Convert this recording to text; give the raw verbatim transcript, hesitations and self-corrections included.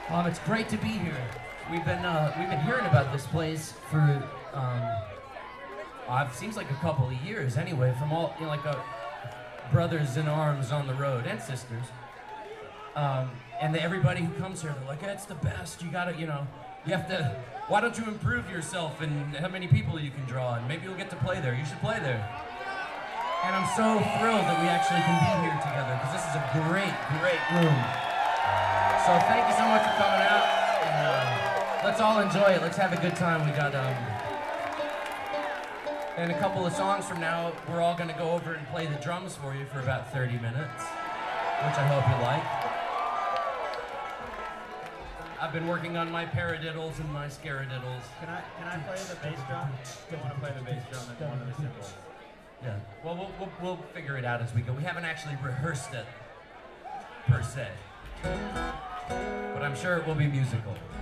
Um, it's great to be here. We've been uh, we've been hearing about this place for um, uh, it seems like a couple of years anyway. From all you know, like uh, brothers in arms on the road and sisters, um, and the, everybody who comes here, they're like, "It's the best. You gotta, you know, you have to. Why don't you improve yourself and how many people you can draw, and maybe you'll get to play there. You should play there." And I'm so thrilled that we actually can be here together because this is a great, great room. So thank you so much for coming out, and uh, let's all enjoy it. Let's have a good time. We got, um, in a couple of songs from now, we're all gonna go over and play the drums for you for about thirty minutes, which I hope you like. I've been working on my paradiddles and my scaradiddles. Can I can I play the bass drum? I want to play the bass drum and one of the cymbals. Yeah. Well, we'll we'll we'll figure it out as we go. We haven't actually rehearsed it per se, but I'm sure it will be musical.